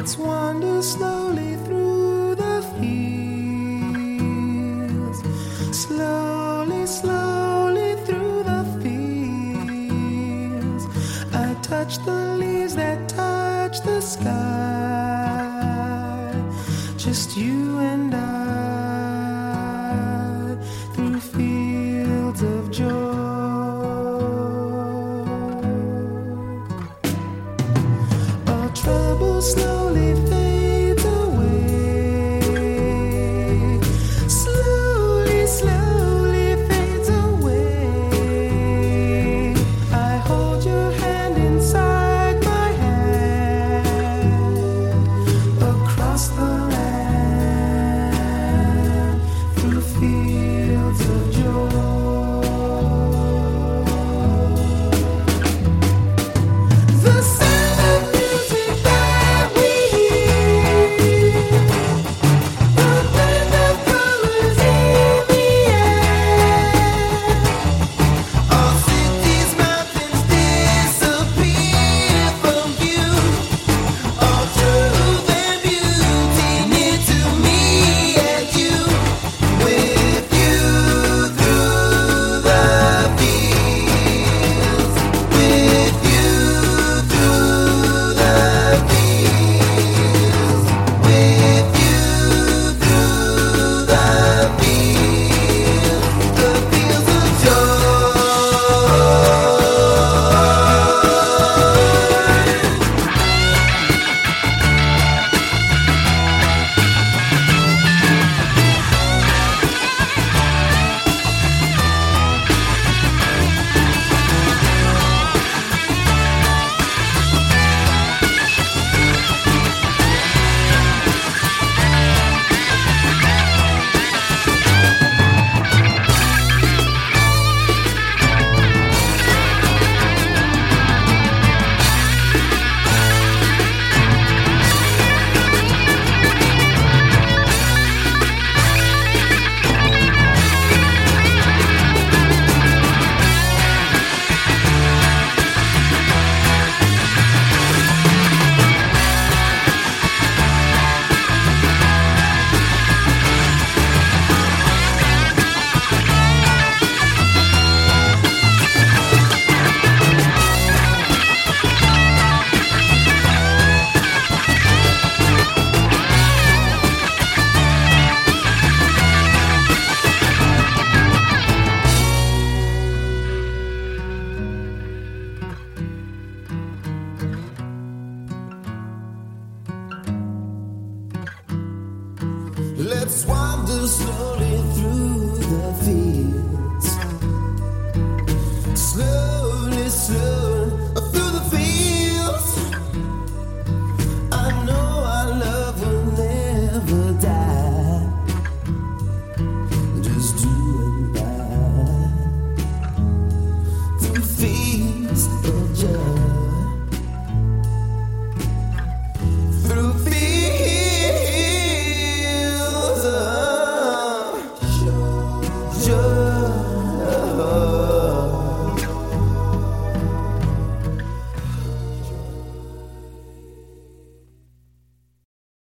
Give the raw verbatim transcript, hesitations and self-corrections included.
wander slowly through the fields, slowly, slowly through the fields. I touch the leaves that touch the sky, just you and I, through fields of joy. All trouble slowly fades away, slowly, slowly fades away. I hold your hand inside my hand, across the land, through fields of joy. The sound of music that we hear, the blend of colors in the air. All cities, mountains disappear from view. All truth and beauty near to me and you. With you through the fields, with you through the fields, with you through the fields, the fields of joy. Let's wander slowly through the fields, slowly, slowly.